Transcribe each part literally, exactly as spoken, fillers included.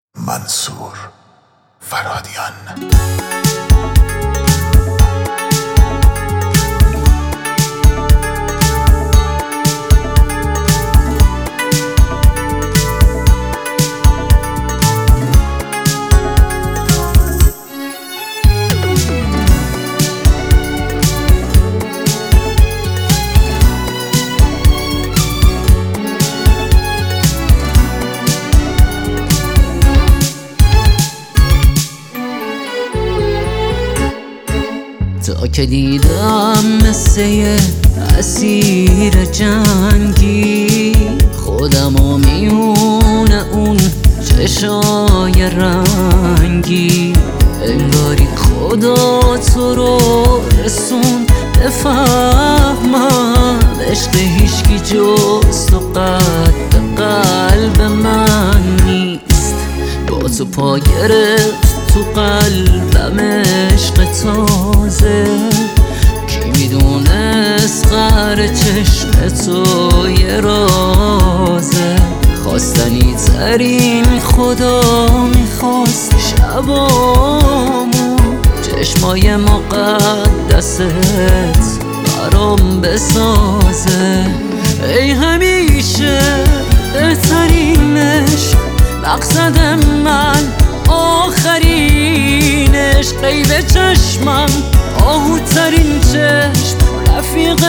منصور فرهادیان. تا که دیدم مثل یه اسیر جنگی خودمو میونه اون چشای رنگی، انگاری خدا تو رو رسون بفهمم عشق هیچکی جز تو قد قلب من نیست. با تو پا گرفت تو قلبم عشق تازه، کی میدونست قعر چشم تو یه رازه. خواستنی ترین خدا میخواست شبامو چشمای مقدست برام بسازه. ای همیشه بهترینش مقصد من، آخرین عشق قیب چشمم، آهوترین چشم رفیق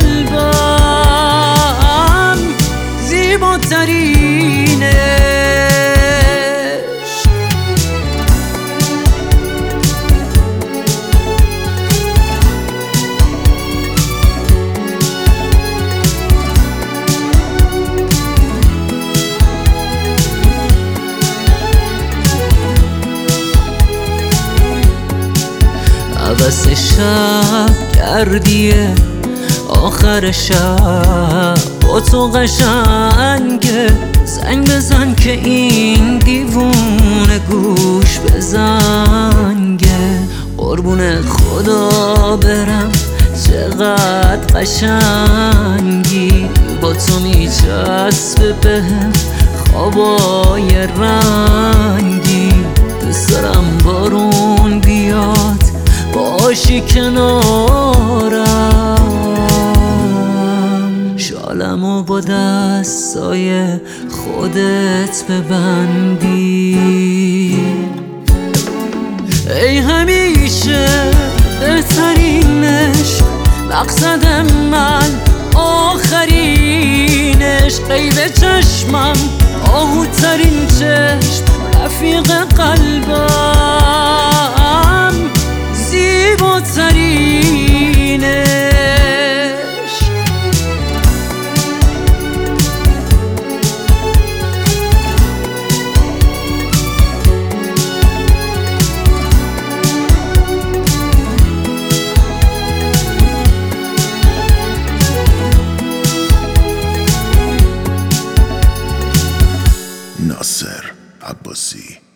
قلبم، زیباترین عشق. عباس شب گردیه آخر شب با تو قشنگه، زنگ بزن که این دیوونه گوش بزنگه. قربون خدا برم چقدر قشنگی، با تو میچسبه بهم خوابای رنگی. دوست دارم بارون بیاد باشی کنارم، شالمو با دستای خودت ببندی. ای همیشه بهترین عشق مقصد من، آخرین عشق قیب چشمم، آهوترین چشم رفیق قلبم، زیباترین عشق. ناصر عباسی.